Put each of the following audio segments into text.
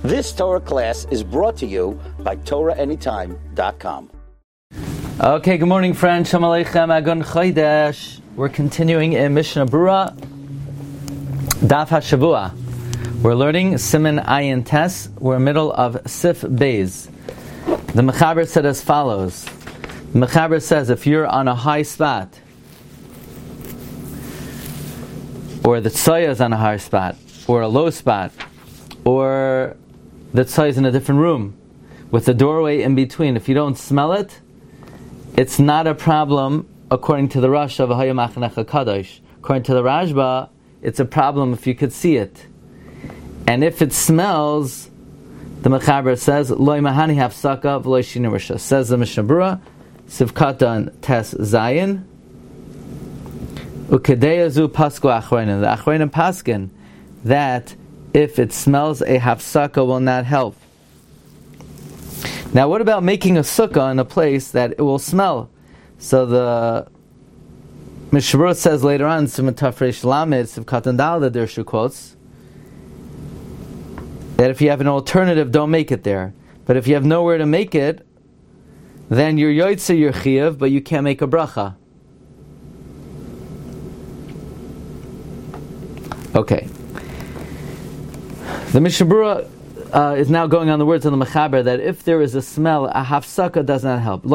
This Torah class is brought to you by TorahAnytime.com. Okay, good morning, friends. Shalom Aleichem, Agon Chodesh. We're continuing in Mishnah Berurah, Daf HaShavua. We're learning Siman Ayin Tes. We're in the middle of Sif Beis. The Mechaber said as follows. The Mechaber says if you're on a high spot, or the tzoya is on a high spot, or a low spot, or the tzoya is in a different room, with the doorway in between, if you don't smell it, it's not a problem according to the Rosh of Ahaya Machanecha Kadosh. According to the Rashba, it's a problem if you could see it. And if it smells, the Mechaber says, Loi Mahani Hafsaka V'loi Shinu Risha. Says the Mishnah Berurah, Sivkatan Tes Zayin, Ukedeyazu Pasku Achronim. The Achronim Paskin, that if it smells, a Hafsaka will not help. Now, what about making a sukkah in a place that it will smell? So the Mishnah Berurah says later on, Siman Tafresh Lamed, Sivkatan Dal, the Dirshu quotes, that if you have an alternative, don't make it there. But if you have nowhere to make it, then you're yoytze your chiyuv, but you can't make a bracha. Okay. The Mishnah Berurah is now going on the words of the Mechaber that if there is a smell, a hafsaka does not help.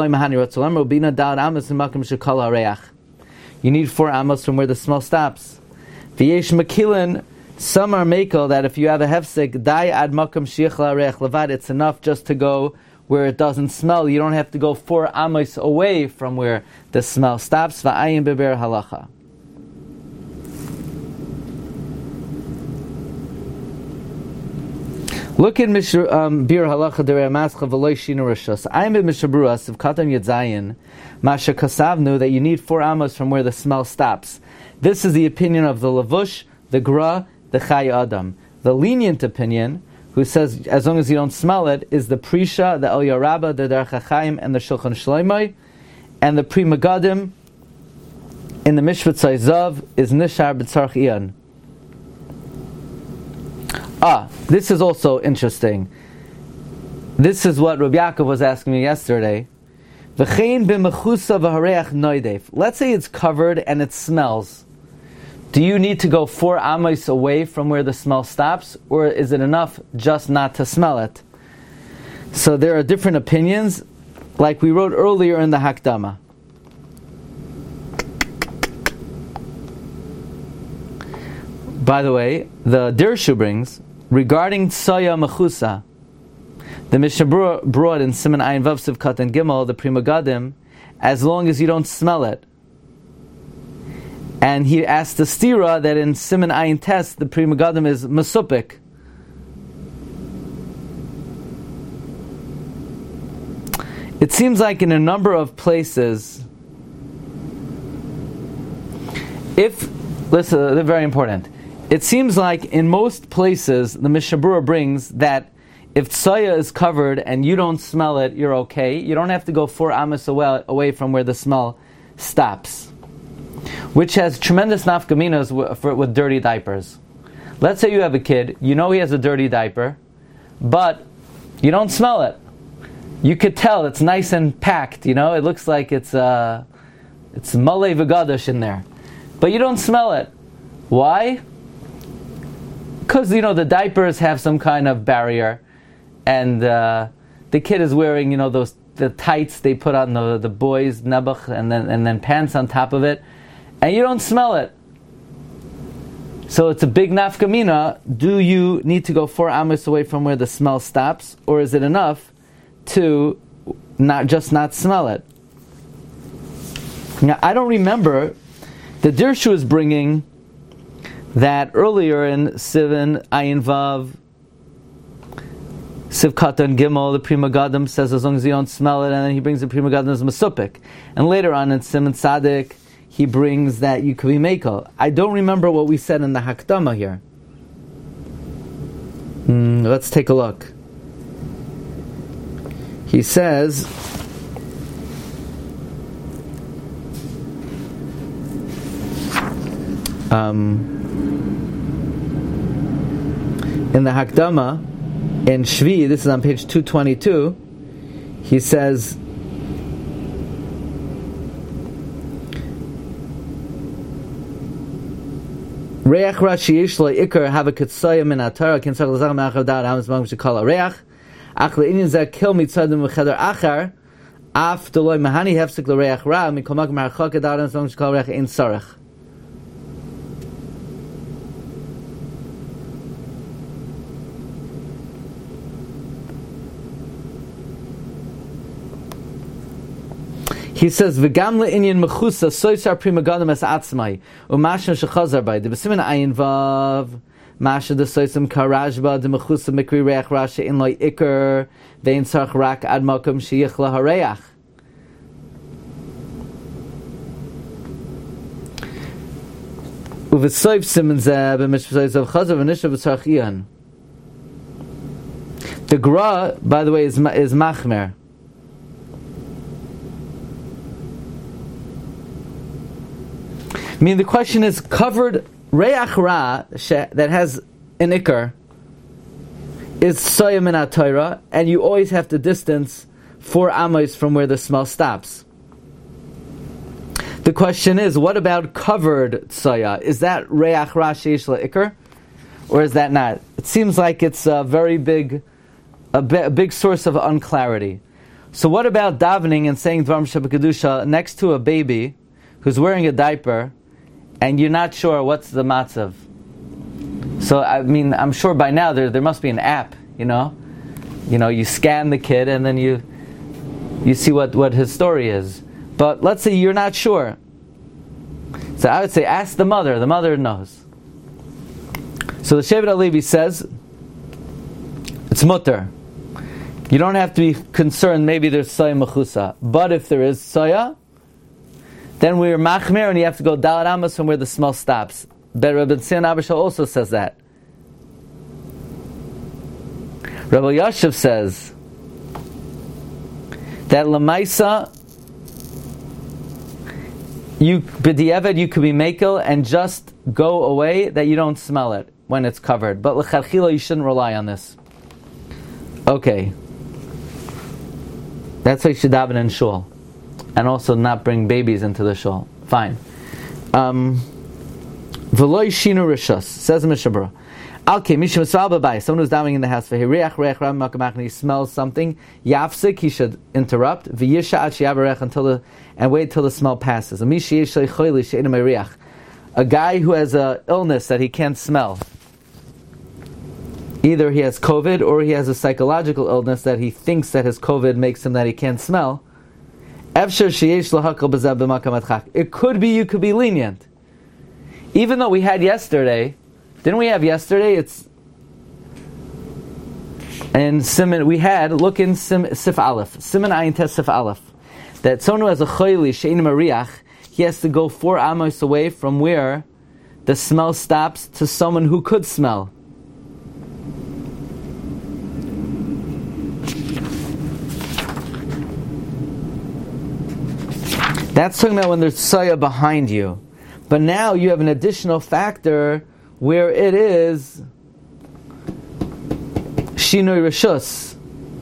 You need 4 amos from where the smell stops. V'yesh makilin. Some are makel that if you have a hefsek, dai ad makam shichla reach levad, it's enough just to go where it doesn't smell. You don't have to go 4 amos away from where the smell stops. Va'ayin beber halacha. Look in Bir Halacha Derei Mascha V'loi Shinu Rishos. I'm in Mishnah Berurah of Katan Yedzayin, Masha Kasavnu, that you need 4 amos from where the smell stops. This is the opinion of the Lavush, the Gra, the Chai Adam. The lenient opinion, who says as long as you don't smell it, is the Prisha, the Eliyah Rabbah, the Derech HaChaim, and the Shulchan Shloimeh, and the Pri Megadim in the Mishvat Zav is Nishar B'tzarch Iyan. This is also interesting. This is what Rabbi Yaakov was asking me yesterday. V'chein b'mechusa v'hareach noidef. Let's say it's covered and it smells. Do you need to go 4 amos away from where the smell stops, or is it enough just not to smell it? So there are different opinions, like we wrote earlier in the Hakdama. By the way, the Dirshu brings, regarding Tsoya Mechusa, the Mishnah Berurah brought in Siman Ayin Vav Sivkat and Gimel, the Pri Megadim, as long as you don't smell it. And he asked the stira that in Siman Ayin Tes, the Pri Megadim is Mesupik. It seems like in a number of places, listen, they're very important. It seems like in most places, the Mishnah Berurah brings that if tsoya is covered and you don't smell it, you're okay. You don't have to go 4 amos away from where the smell stops. Which has tremendous nafkaminas with dirty diapers. Let's say you have a kid, you know he has a dirty diaper, but you don't smell it. You could tell it's nice and packed, it looks like it's malei v'gadosh in there. But you don't smell it. Why? Because, the diapers have some kind of barrier, and the kid is wearing, the tights they put on the boys, nebuch, and then pants on top of it, and you don't smell it. So it's a big nafkamina. Do you need to go 4 amos away from where the smell stops, or is it enough to not smell it? Now, I don't remember, the Dirshu is bringing that earlier in Sivan Ayin Vav Sivkatan Gimel, the Pri Megadim says as long as you don't smell it, and then he brings the Pri Megadim as Mesupik. And later on in Siman Tzadik, he brings that you could be Mekel. I don't remember what we said in the Hakdama here. Let's take a look. He says, in the Hakdama, in Shvi, this is on page 222, he says, Reach Rashi Yishla Iker have a Kitsaya min Atara can circle Zach Machav Dad Amos Mang Shikala Reach Achle Indian Zach kill Mitzadim V'Cheder Achar Af Deloy Mahani Hefsik L'Reach Ra Mikomak Marachak Dad Amos Mang Shikala Reach Ein Sarach. He says, "V'gam le'inyan mechusa soysar prima gadam es atzmai u'mashna shechazar by the b'simin ayin vav masha the soysam karajba the mechusa mikri reach rasha in loy iker vein sarch rak ad makom sheyichla hareach." U'v'soyv simin zeh b'mishv'soyz of chazar v'nisha v'sarch iyan. The Gra, by the way, is machmer. I mean, the question is, covered reach ra that has an ikar is soya min ha-Torah, and you always have to distance 4 amos from where the smell stops. The question is, what about covered soya? Is that reach ra sheish la-ikar, or is that not? It seems like it's a very big source of unclarity. So what about davening and saying Dvarim Shabbat next to a baby who's wearing a diaper, and you're not sure what's the matzav? So, I mean, I'm sure by now there must be an app, you know, you scan the kid and then you see what his story is. But let's say you're not sure. So I would say ask the mother knows. So the Shevet HaLevi says, it's mutter. You don't have to be concerned, maybe there's soya mechusa. But if there is soya, then we're machmer, and you have to go dalat amos from where the smell stops. But Rabbi Tzion Abishal also says that. Rabbi Yashiv says that lamaisa, you b'diavad you could be mekel and just go away that you don't smell it when it's covered. But l'chadchila you shouldn't rely on this. Okay, that's why you should daven in shul. And also not bring babies into the shul. Fine. V'loy shinu rishus, says Mishabura. Okay, mishum salba. Someone who's davening in the house, v'hiriach reich ram makamach, he smells something. Yafsik, he should interrupt. V'yisha ad sheyavarech and wait till the smell passes. A guy who has an illness that he can't smell. Either he has COVID or he has a psychological illness that he thinks that his COVID makes him that he can't smell. It could be you could be lenient. Even though we had yesterday, didn't we have yesterday? It's and Siman we had look in Sif Aleph, Siman Ayin Tes Sif Aleph, that someone who has a choyli she'ein mariach, he has to go 4 amos away from where the smell stops to someone who could smell. That's talking about when there's soya behind you. But now you have an additional factor where it is shinoi rishus.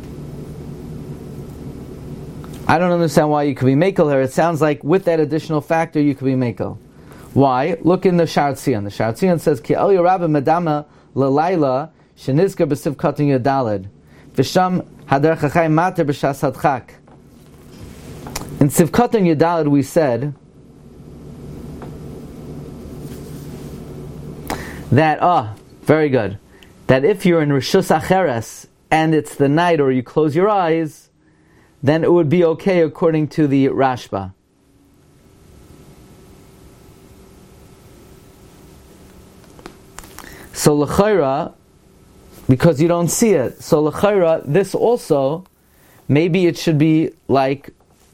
I don't understand why you could be mekel here. It sounds like with that additional factor you could be mekel. Why? Look in the Sha'ar Tzion. The Sha'ar Tzion says, Ki el yorabah medama l'layla shenizkar b'siv katan yadalid v'sham haderech hachayim mater b'shas hadchak. In Sivkat and Yadalad we said that, very good, that if you're in Rishus Acheres and it's the night or you close your eyes, then it would be okay according to the Rashba. So l'chayra, because you don't see it, so l'chayra, this also, maybe it should be like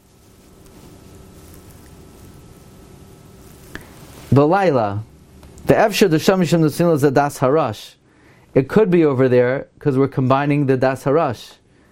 B'layla, the Efshar the Shamishim the Sinla is the Das Harash. It could be over there because we're combining the Das Harash.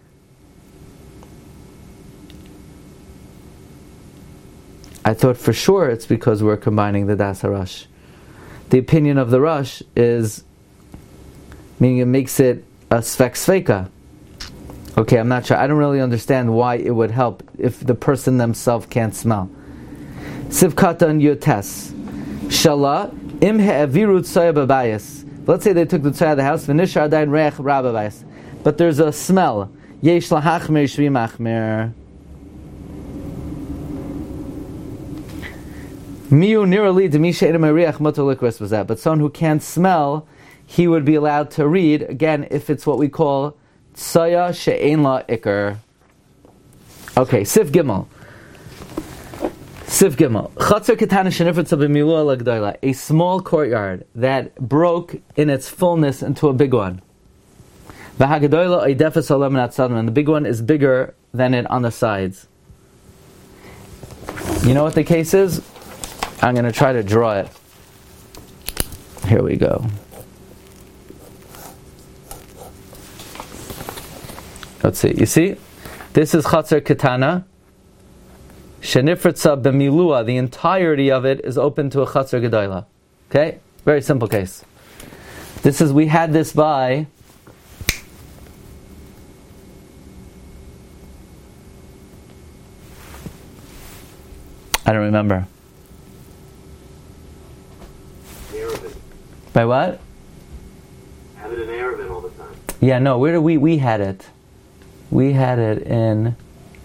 I thought for sure it's because we're combining the Das Harash. The opinion of the Rush is, meaning it makes it svek sveka. Okay, I'm not sure. I don't really understand why it would help if the person themselves can't smell. Sivkata and yotes. Shala im he'avirut soya babayis. Let's say they took the soya out of the house, v'nishar adayin reich rababayis. But there's a smell. Yesh lahachmer shvi machmer. Miu nirali demisha edem reich mutar likras was that. But someone who can't smell, he would be allowed to read, again, if it's what we call Tsaya she'ein la ikar. Okay, Sif Gimel. Sif Gimel. Chatzar ketana shenifritza b'milua l'gdoila. A small courtyard that broke in its fullness into a big one. V'hagdoila oidefes olam natzadim. And the big one is bigger than it on the sides. You know what the case is? I'm going to try to draw it. Here we go. Let's see. You see? This is Chatzar Ketana. Shenifritza b'milua. The entirety of it is open to a Chatzar Gedola. Okay? Very simple case. This is, we had this by I don't remember. By what? I have it in Arabic all the time. Yeah, no, where do we had it? We had it in...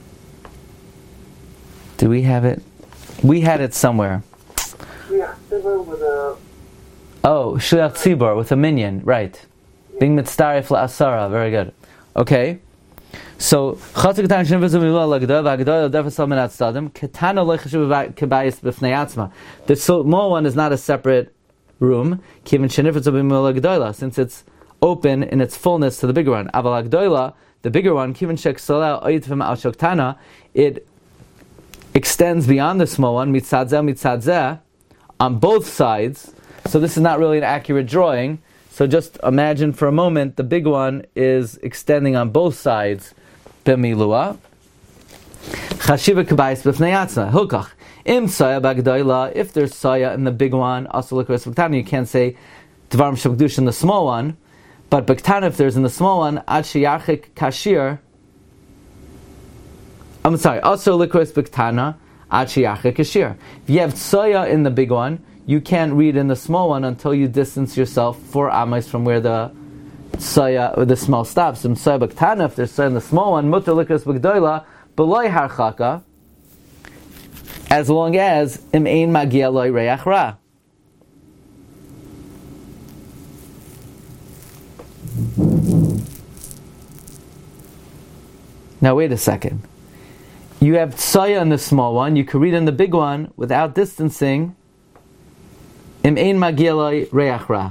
Do we have it? We had it somewhere. Yeah, with a... Oh, Shliach Tzibor, with a minion, right. Being mitzdaref la'asara, very good. Okay. So, Chatzar Ketana shenifritza b'milua l'gdoila v'hagdoila oidefes olam natzadim ketana lo chashuv k'bayis b'fnei atzma. The small one is not a separate room, since it's open in its fullness to the bigger one. Aval Agdoila, the bigger one, it extends beyond the small one, mitzadzeh, on both sides. So this is not really an accurate drawing. So just imagine for a moment the big one is extending on both sides. B'milua. Chashiva k'bayis b'fnei atzma. Hilkach. Im saya bagdoila, if there's saya in the big one, also likras b'ktana, you can't say dvarim shabdush in the small one, but b'ktana, if there's in the small one, ad sheyarchik kashir. I'm sorry, also likras b'ktana, ad sheyarchik kashir. If you have saya in the big one, you can't read in the small one until you distance yourself 4 amos from where the saya or the small stops. Im saya b'ktana, if there's saya in the small one, mutar likras b'gdoila, b'loy harchaka, as long as im ein magia loy reach ra. Now wait a second. You have tsaya in the small one, you can read in the big one without distancing. Im ein magia loy reach ra.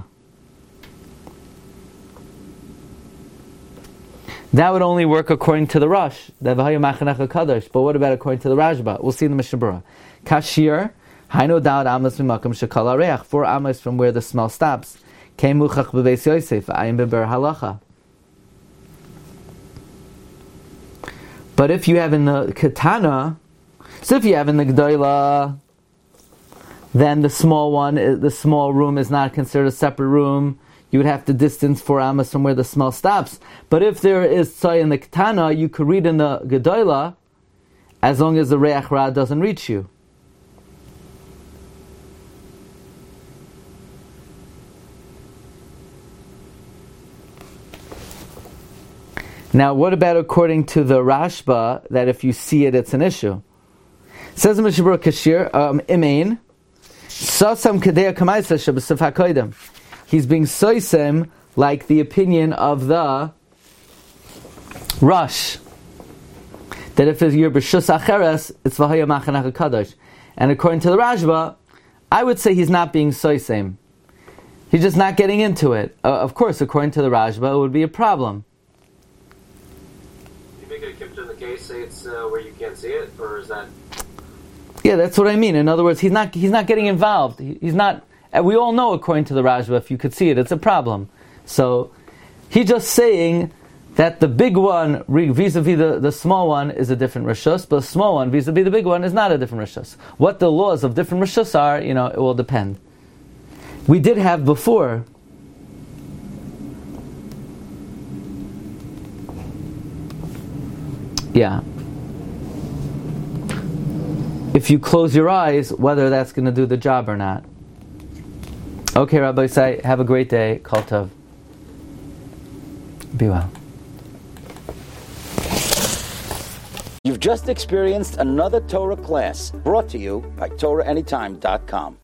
That would only work according to the Rosh, but what about according to the Rashba? We'll see in the Mishnah Berurah. Kashir, hainu da'ad amos mimakam shekala reach, 4 amos from where the smell stops. Kein muchach b'beis Yosef, ayin beber halacha. But if you have in the Ketana, so if you have in the Gdoila, then the small one, the small room is not considered a separate room. You would have to distance 4 amos from where the smell stops. But if there is tzai in the Ketana, you could read in the Gedola, as long as the Reach Ra doesn't reach you. Now, what about according to the Rashba, that if you see it, it's an issue? It says in Mishnah Berurah Kashir, Imein, Sasam Kadeya Kamaisa Shabasif HaKoidem. He's being soisem like the opinion of the Rush, that if you're b'shus acheres, it's v'haya machanach kadosh. And according to the Rashba, I would say he's not being soisem. He's just not getting into it. Of course, according to the Rashba, it would be a problem. You make a kippah in the case, say it's where you can't see it, or is that? Yeah, that's what I mean. In other words, he's not getting involved. He's not. We all know, according to the Rashba, if you could see it, it's a problem. So, he's just saying that the big one, vis-a-vis the small one, is a different Rishus, but the small one, vis-a-vis the big one, is not a different Rishus. What the laws of different Rishus are, it will depend. We did have before, Yeah. If you close your eyes, whether that's going to do the job or not. Okay, Rabbi Say, have a great day. Kol Tov. Be well. You've just experienced another Torah class brought to you by TorahAnytime.com.